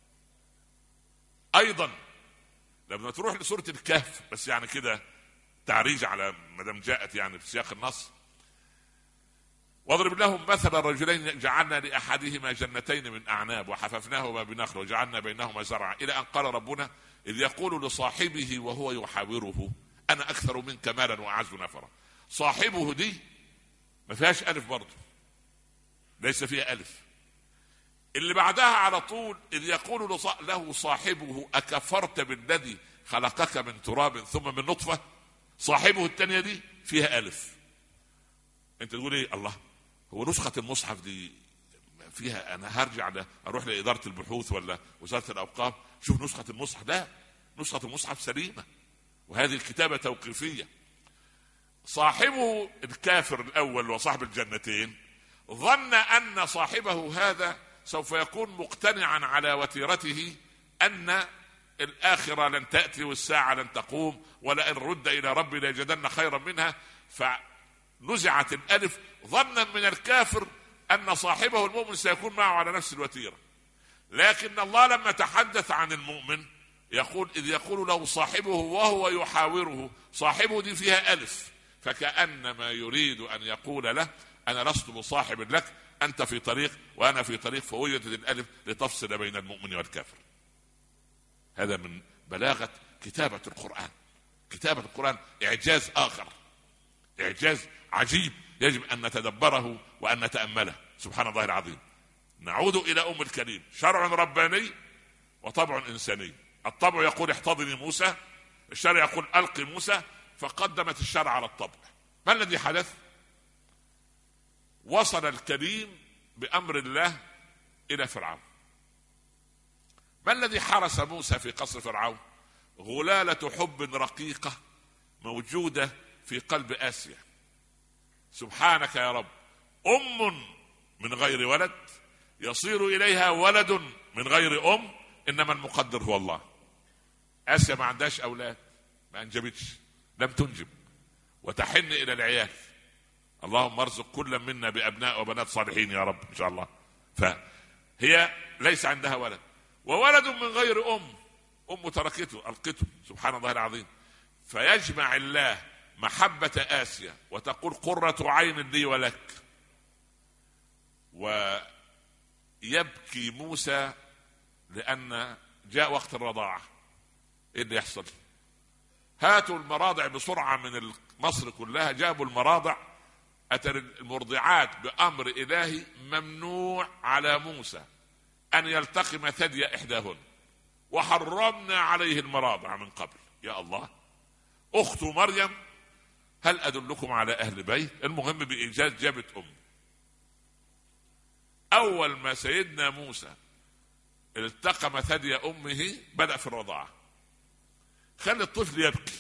أيضا لما تروح لسورة الكهف بس يعني كده تعريج على مدام جاءت يعني في سياق النص واضرب لهم مثل الرجلين جعلنا لأحدهما جنتين من أعناب وحففناهما بنخل وجعلنا بينهما زرعا إلى أن قال ربنا إذ يقول لصاحبه وهو يحاوره أنا أكثر منك مالا وأعز نفرا. صاحبه دي ما فيهاش ألف برضه، ليس فيها ألف. اللي بعدها على طول إذ يقول له صاحبه أكفرت بالذي خلقك من تراب ثم من نطفة. صاحبه الثانية دي فيها ألف. أنت تقول إيه الله هو نسخة المصحف دي فيها أنا هرجع أروح لإدارة البحوث ولا وزارة الأوقاف شوف نسخة المصحف؟ لا، نسخة المصحف سليمة وهذه الكتابة توقيفية. صاحبه الكافر الأول وصاحب الجنتين ظن أن صاحبه هذا سوف يكون مقتنعا على وتيرته أن الآخرة لن تأتي والساعة لن تقوم ولئن رد إلى ربي ليجدن خيرا منها، فنزعت الألف ظنا من الكافر أن صاحبه المؤمن سيكون معه على نفس الوتيرة. لكن الله لما تحدث عن المؤمن يقول إذ يقول له صاحبه وهو يحاوره. صاحبه دي فيها ألف فكأنما يريد أن يقول له أنا لست بصاحب لك، أنت في طريق وأنا في طريق، فوجدت الألف لتفصل بين المؤمن والكافر. هذا من بلاغة كتابة القرآن. كتابة القرآن إعجاز آخر، إعجاز عجيب يجب أن نتدبره وأن نتأمله. سبحان الله العظيم. نعود إلى أم الكريم. شرع رباني وطبع إنساني. الطبع يقول احتضني موسى، الشرع يقول ألقي موسى، فقدمت الشرع على الطبع. ما الذي حدث؟ وصل الكريم بأمر الله إلى فرعون. ما الذي حرس موسى في قصر فرعون؟ غلالة حب رقيقة موجودة في قلب آسيا. سبحانك يا رب، أم من غير ولد يصير إليها ولد من غير أم، إنما المقدر هو الله. آسيا ما عندهاش أولاد، ما أنجبتش، لم تنجب، وتحن إلى العيال. اللهم ارزق كل منا بأبناء وبنات صالحين يا رب إن شاء الله. فهي ليس عندها ولد، وولد من غير أم تركته ألقته. سبحان الله العظيم. فيجمع الله محبة آسيا وتقول قرة عين لي ولك، ويبكي موسى لأن جاء وقت الرضاعة. إيه اللي يحصل؟ هاتوا المراضع بسرعة من مصر كلها، جابوا المراضع. أتى المرضعات بأمر إلهي ممنوع على موسى أن يلتقم ثدي إحداهن، وحرمنا عليه المراضع من قبل. يا الله. أخت مريم هل أدلكم على أهل بيت؟ المهم بإيجاز جابت أول ما سيدنا موسى التقم ثدي أمه بدأ في الرضاعة. خلي الطفل يبكي،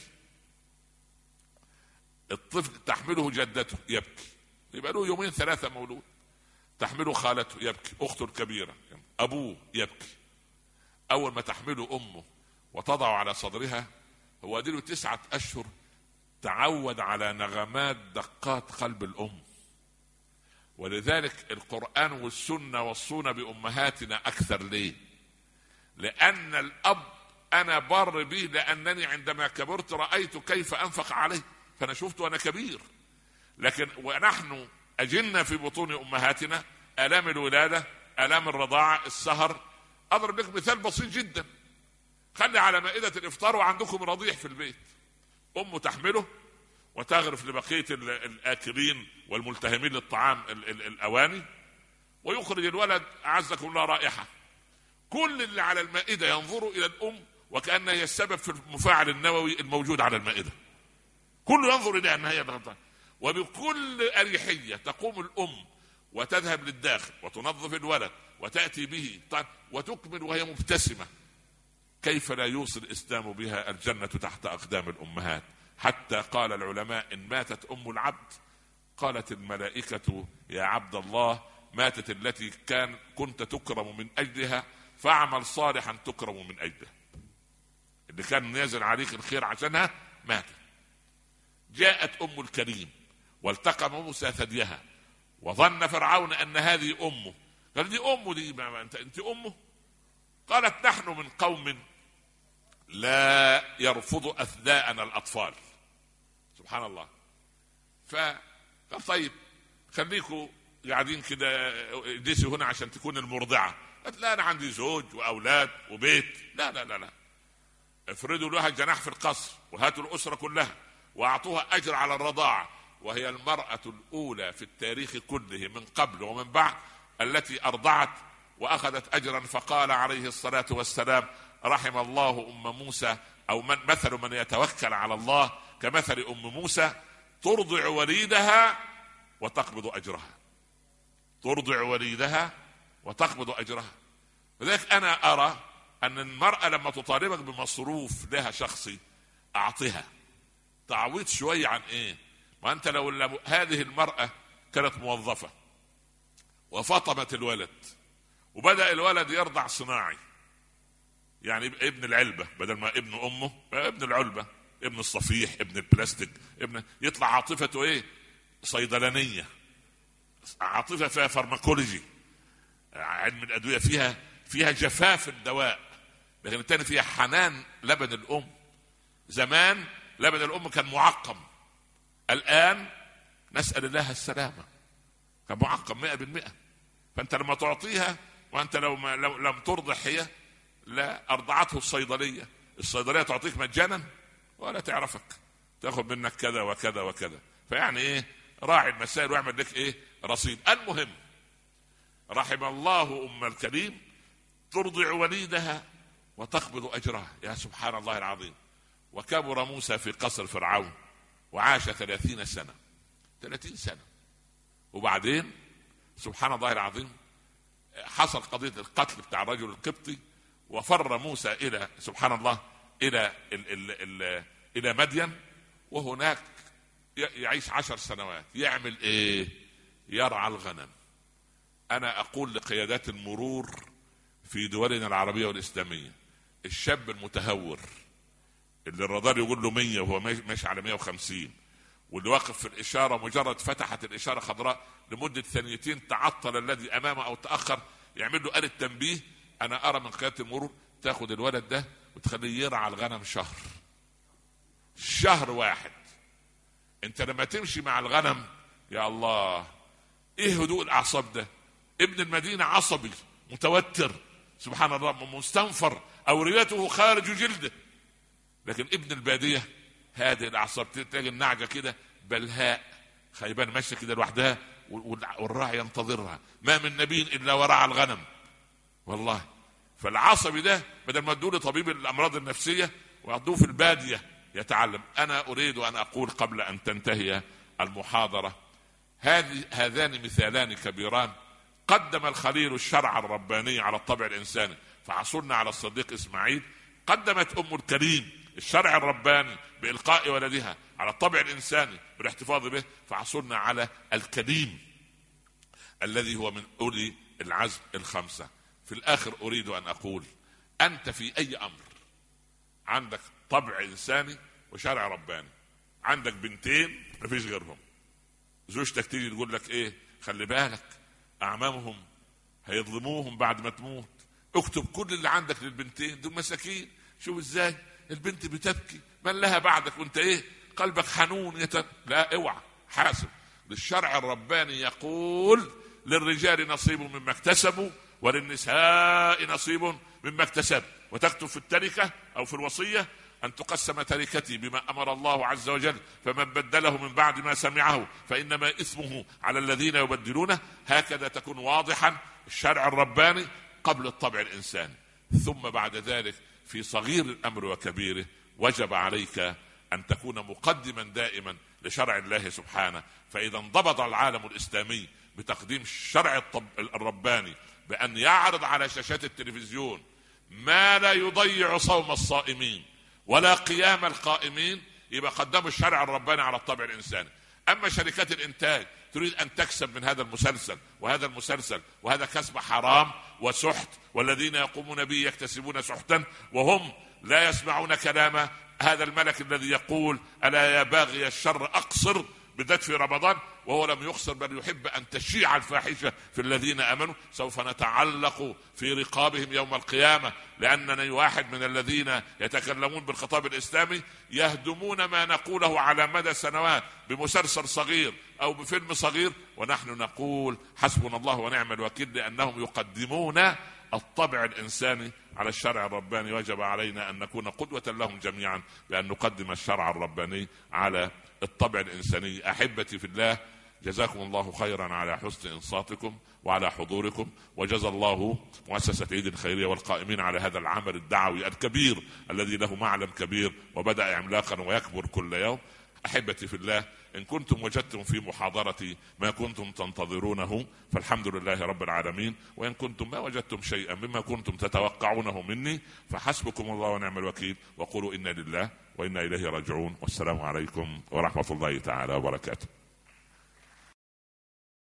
الطفل تحمله جدته يبكي، يبقى له يومين ثلاثة مولود، تحمله خالته يبكي، أخته الكبيرة، أبوه يبكي. أول ما تحمله أمه وتضع على صدرها، هو ديله 9 أشهر تعود على نغمات دقات قلب الأم. ولذلك القرآن والسنة وصونا بأمهاتنا أكثر. ليه؟ لأن الأب أنا بر به، لأنني عندما كبرت رأيت كيف أنفق عليه، فأنا شفت وأنا كبير. لكن ونحن أجلنا في بطون أمهاتنا، آلام الولادة، آلام الرضاعة، السهر. أضرب لك مثال بسيط جدا. خلي على مائدة الإفطار وعندكم رضيع في البيت، أمه تحمله وتغرف لبقية الآكلين والملتهمين للطعام الأواني، ويخرج الولد أعزكم الله رائحة. كل اللي على المائدة ينظروا إلى الأم وكأنها هي السبب في المفاعل النووي الموجود على المائدة، كله ينظر إليها أنها هي الغلطان. وبكل أريحية تقوم الأم وتذهب للداخل وتنظف الولد وتأتي به وتكمل وهي مبتسمة. كيف لا يوصي الإسلام بها الجنة تحت أقدام الأمهات؟ حتى قال العلماء: إن ماتت أم العبد قالت الملائكة يا عبد الله ماتت التي كنت تكرم من أجلها فاعمل صالحا تكرم من أجله. اللي كان نازل عليك الخير عشانها ماتت. جاءت أم الكريم والتقم موسى ثديها، وظن فرعون أن هذه أمه. قال: دي أمه دي، ما أنت أمه؟ قالت: نحن من قوم لا يرفض أثداءنا الأطفال. سبحان الله. فقال: طيب خليكوا قاعدين كده جيسي هنا عشان تكون المرضعة. قالت: لا، أنا عندي زوج وأولاد وبيت. لا لا لا لا، افردوا لها جناح في القصر وهاتوا الأسرة كلها وأعطوها أجر على الرضاعة، وهي المرأة الأولى في التاريخ كله من قبل ومن بعد التي أرضعت وأخذت أجرا. فقال عليه الصلاة والسلام: رحم الله أم موسى، أو مثل من يتوكل على الله كمثل أم موسى، ترضع وليدها وتقبض أجرها. ترضع وليدها وتقبض أجرها. لذلك أنا أرى أن المرأة لما تطالبك بمصروف لها شخصي أعطها تعويض شوية. عن إيه؟ ما أنت لو هذه المرأة كانت موظفة وفطمت الولد وبدأ الولد يرضع صناعي، يعني ابن العلبة بدل ما ابن أمه، ابن العلبة، ابن الصفيح، ابن البلاستيك، يطلع عاطفته إيه؟ صيدلانية، عاطفة فيها فارماكولوجي، علم الأدوية، فيها جفاف الدواء. لكن الثاني فيها حنان لبن الأم. زمان لبن الأم كان معقم، الآن نسأل الله السلامة، كان معقم 100%. فأنت لما تعطيها، وأنت لو لم ترضع هي، لا أرضعته الصيدلية تعطيك مجانا ولا تعرفك، تأخذ منك كذا وكذا وكذا. فيعني إيه؟ راعي المسائل واعمل لك إيه؟ رصيد. المهم، رحم الله أم الكريم ترضع وليدها وتقبض أجرها. يا سبحان الله العظيم. وكبر موسى في قصر فرعون وعاش 30 سنة. 30 سنة. وبعدين سبحان الله العظيم حصل قضية القتل بتاع الرجل القبطي، وفر موسى إلى سبحان الله إلى مدين، وهناك يعيش 10 سنوات. يعمل إيه؟ يرعى الغنم. أنا أقول لقيادات المرور في دولنا العربية والإسلامية: الشاب المتهور اللي الرادار يقول له 100 وهو ماشي على 150، واللي واقف في الإشارة مجرد فتحت الإشارة خضراء لمدة 2 ثانية تعطل الذي أمامه أو تأخر، يعمل له آلة تنبيه. أنا أرى من قيادة المرور تاخد الولد ده وتخليه يرعى الغنم شهر واحد. انت لما تمشي مع الغنم يا الله ايه هدوء الاعصاب ده. ابن المدينة عصبي متوتر سبحان الله مستنفر اوريته خارج جلده، لكن ابن البادية هذه الاعصاب. تلاقي النعجة كده بلهاء خيبان ماشية كده لوحدها والراعي ينتظرها. ما من نبي الا ورعى الغنم والله. فالعصبي ده بدل ما ادوه لطبيب الامراض النفسية وادوه في البادية يتعلم. أنا أريد أن أقول قبل أن تنتهي المحاضرة، هذان مثالان كبيران قدم الخليل الشرع الرباني على الطبع الإنساني، فعصرنا على الصديق إسماعيل. قدمت أم الكريم الشرع الرباني بإلقاء ولدها على الطبع الإنساني بالاحتفاظ به، فعصرنا على الكريم الذي هو من أولي العزم الخمسة. في الآخر أريد أن أقول، أنت في أي أمر عندك طبع إنساني وشرع رباني. عندك بنتين مفيش غيرهم، زوجتك تيجي تقول لك ايه، خلي بالك اعمامهم هيظلموهم بعد ما تموت، اكتب كل اللي عندك للبنتين دول مساكين. شوف ازاي البنت بتبكي، من لها بعدك وانت ايه قلبك حنون لا اوعى، حاسب. للشرع الرباني يقول للرجال نصيب مما اكتسبوا وللنساء نصيب مما اكتسب، وتكتب في التركة او في الوصية أن تقسم تركتي بما أمر الله عز وجل، فمن بدله من بعد ما سمعه فإنما إثمه على الذين يبدلونه. هكذا تكون واضحا الشرع الرباني قبل الطبع الإنساني. ثم بعد ذلك في صغير الأمر وكبيره وجب عليك أن تكون مقدما دائما لشرع الله سبحانه. فإذا انضبط العالم الإسلامي بتقديم الشرع الرباني بأن يعرض على شاشات التلفزيون ما لا يضيع صوم الصائمين ولا قيام القائمين، يبقى قدموا الشرع الرباني على الطبع الإنساني. أما شركات الإنتاج تريد أن تكسب من هذا المسلسل وهذا المسلسل، وهذا كسب حرام وسحت، والذين يقومون به يكتسبون سحتا وهم لا يسمعون كلام هذا الملك الذي يقول ألا يا باغي الشر أقصر، بالذات في رمضان، وهو لم يخسر بل يحب أن تشيع الفاحشة في الذين آمنوا. سوف نتعلق في رقابهم يوم القيامة، لأنني واحد من الذين يتكلمون بالخطاب الإسلامي يهدمون ما نقوله على مدى سنوات بمسلسل صغير أو بفيلم صغير، ونحن نقول حسبنا الله ونعم الوكيل، لأنهم يقدمون الطبع الإنساني على الشرع الرباني. وجب علينا أن نكون قدوة لهم جميعا بأن نقدم الشرع الرباني على الطبع الإنساني. أحبتي في الله، جزاكم الله خيرا على حسن إنصاتكم وعلى حضوركم، وجزا الله مؤسسة عيد الخيرية والقائمين على هذا العمل الدعوي الكبير الذي له معلم كبير وبدأ عملاقا ويكبر كل يوم. أحبتي في الله، إن كنتم وجدتم في محاضرتي ما كنتم تنتظرونه فالحمد لله رب العالمين، وإن كنتم ما وجدتم شيئا مما كنتم تتوقعونه مني فحسبكم الله ونعم الوكيل، وقولوا إنا لله وإنا إليه راجعون. والسلام عليكم ورحمة الله تعالى وبركاته.